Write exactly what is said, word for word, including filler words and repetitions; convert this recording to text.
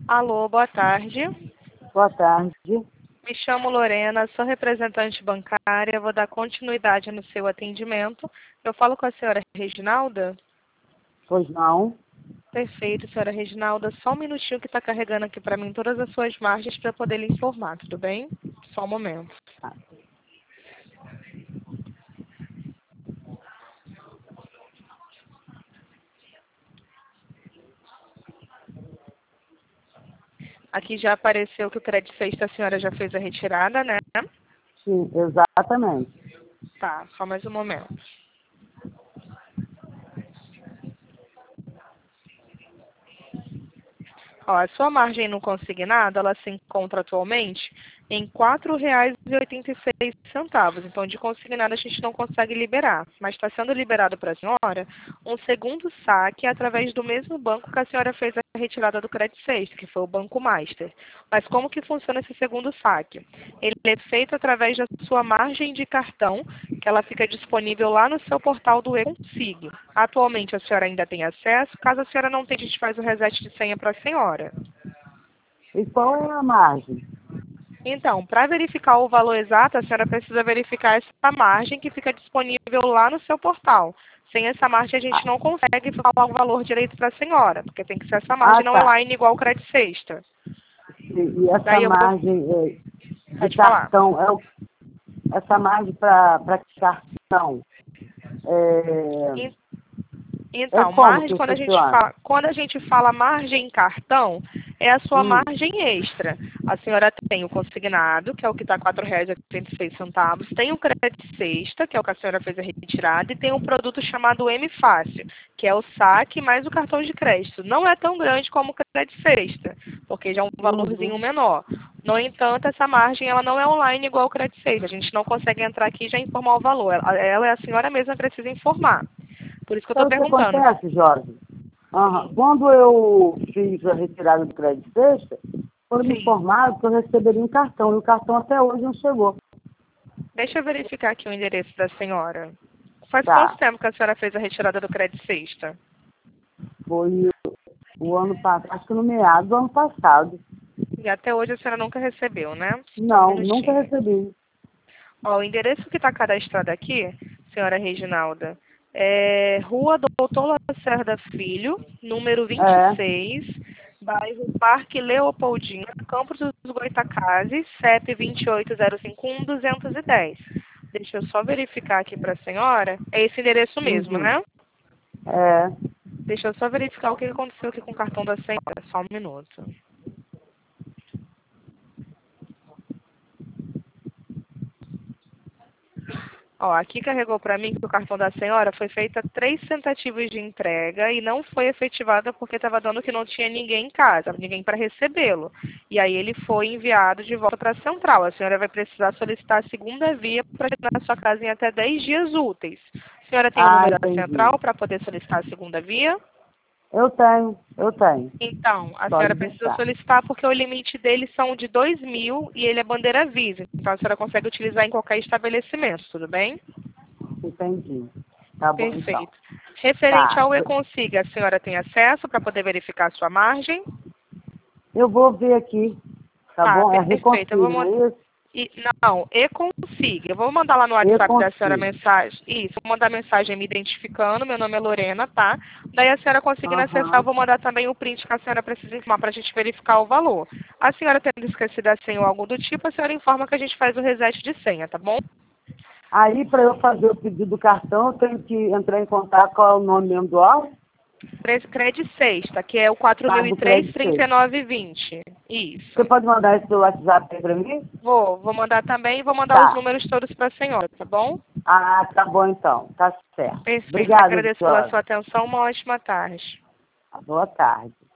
Alô, boa tarde. Boa tarde. Me chamo Lorena, sou representante bancária, vou dar continuidade no seu atendimento. Eu falo com a senhora Reginalda? Pois não? Perfeito, senhora Reginalda. Só um minutinho que está carregando aqui para mim todas as suas margens para poder lhe informar, tudo bem? Só um momento. Ah, Aqui já apareceu que o crédito sexta a senhora já fez a retirada, né? sim, exatamente. Tá, só mais um momento. Ó, a sua margem no consignado, ela se encontra atualmente em quatro reais e oitenta e seis centavos. Então, de consignado a gente não consegue liberar. Mas está sendo liberado para a senhora um segundo saque através do mesmo banco que a senhora fez a retirada do crédito sexta, que foi o Banco Master. Mas como que funciona esse segundo saque? Ele é feito através da sua margem de cartão, que ela fica disponível lá no seu portal do eConsig. Atualmente a senhora ainda tem acesso. Caso a senhora não tenha, a gente faz o reset de senha para a senhora. E qual é a margem? Então, para verificar o valor exato, a senhora precisa verificar essa margem que fica disponível lá no seu portal. Sem essa margem, a gente Ah, não consegue falar o valor direito para a senhora, porque tem que ser essa ah, margem não tá. online igual o crédito sexta. E, e essa Daí eu vou... margem é, de Pode falar. cartão, é o, essa margem para cartão, é, En- é Então, como margem, que quando a gente funciona? fala, quando a gente fala margem em cartão, é a sua Hum, margem extra. A senhora tem o consignado, que é o que está quatro reais e oitenta e seis centavos, tem o crédito sexta, que é o que a senhora fez a retirada, e tem um produto chamado M Fácil, que é o saque mais o cartão de crédito. Não é tão grande como o crédito sexta, porque já é um valorzinho uhum. menor. No entanto, essa margem ela não é online igual o crédito sexta. A gente não consegue entrar aqui e já informar o valor. Ela, ela a senhora mesma precisa informar. Por isso que eu estou Sabe o que perguntando. acontece, Jorge? Aham. Sim, Quando eu fiz a retirada do crédito sexta, foi me sim. informado que eu receberia um cartão, e o cartão até hoje não chegou. Deixa eu verificar aqui o endereço da senhora. Faz quanto Tá, tempo que a senhora fez a retirada do crédito sexta? foi o ano passado, acho que no meado do ano passado. E até hoje a senhora nunca recebeu, né? Só um Não, nunca minutinho. recebi. Ó, o endereço que está cadastrado aqui, senhora Reginalda, é Rua Doutor Lacerda Filho, número vinte e É, seis, bairro Parque Leopoldina, Campos dos Goitacazes, C E P vinte e oito zero cinco um duzentos e dez. Deixa eu só verificar aqui para a senhora. É esse endereço mesmo, uhum, né? é. Deixa eu só verificar o que aconteceu aqui com o cartão da senhora. Só um minuto. Ó, aqui carregou para mim que o cartão da senhora foi feita três tentativas de entrega e não foi efetivada porque estava dando que não tinha ninguém em casa, ninguém para recebê-lo. E aí ele foi enviado de volta para a central. A senhora vai precisar solicitar a segunda via para chegar na sua casa em até dez dias úteis. A senhora tem o Ah, número da entendi. central para poder solicitar a segunda via? Eu tenho, eu tenho. Então, a senhora Pode precisa deixar. solicitar porque o limite dele são de dois mil e ele é bandeira Visa. Então, a senhora consegue utilizar em qualquer estabelecimento, tudo bem? Entendi. Tá bom, então. Perfeito. Referente Tá. ao E-Consiga, a senhora tem acesso para poder verificar a sua margem? Eu vou ver aqui, tá Tá, bom? É perfeito. Eu vou Reconsigo, não mandar. é isso? Não, E-Consiga. Eu vou mandar lá no WhatsApp da senhora Reconsigo. mensagem. Isso, vou mandar mensagem me identificando. Meu nome é Lorena, tá? Daí a senhora conseguindo acessar, eu Aham. vou mandar também o print que a senhora precisa informar para a gente verificar o valor. A senhora tendo esquecido a senha ou algo do tipo, a senhora informa que a gente faz o reset de senha, tá bom? Aí, para eu fazer o pedido do cartão, eu tenho que entrar em contato com o nome mesmo do órgão, Crédito sexta, que é o quatro tá? mil e Do três, crédito trinta e seis. nove vinte. Isso. Você pode mandar isso pelo WhatsApp aí para mim? Vou, vou mandar também e vou mandar os Tá. números todos para a senhora, tá bom? Ah, tá bom então. Tá certo. Perfeito. Obrigada, Agradeço pela Jorge. sua atenção. Uma ótima tarde. Boa tarde.